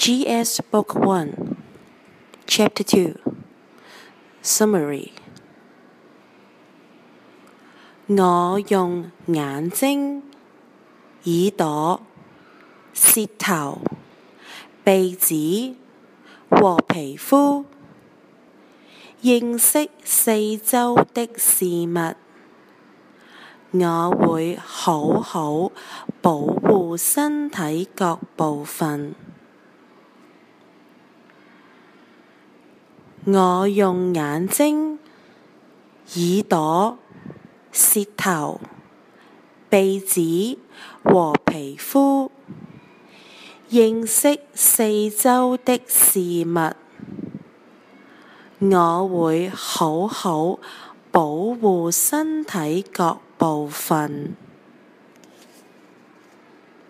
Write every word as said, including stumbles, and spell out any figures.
G S Book one Chapter two Summary 我用眼睛、耳朵、舌頭、鼻子和皮膚認識四周的事物。我會好好保護身體各部分。我用眼睛、耳朵、舌頭、鼻子和皮膚認識四周的事物。我會好好保護身體各部分。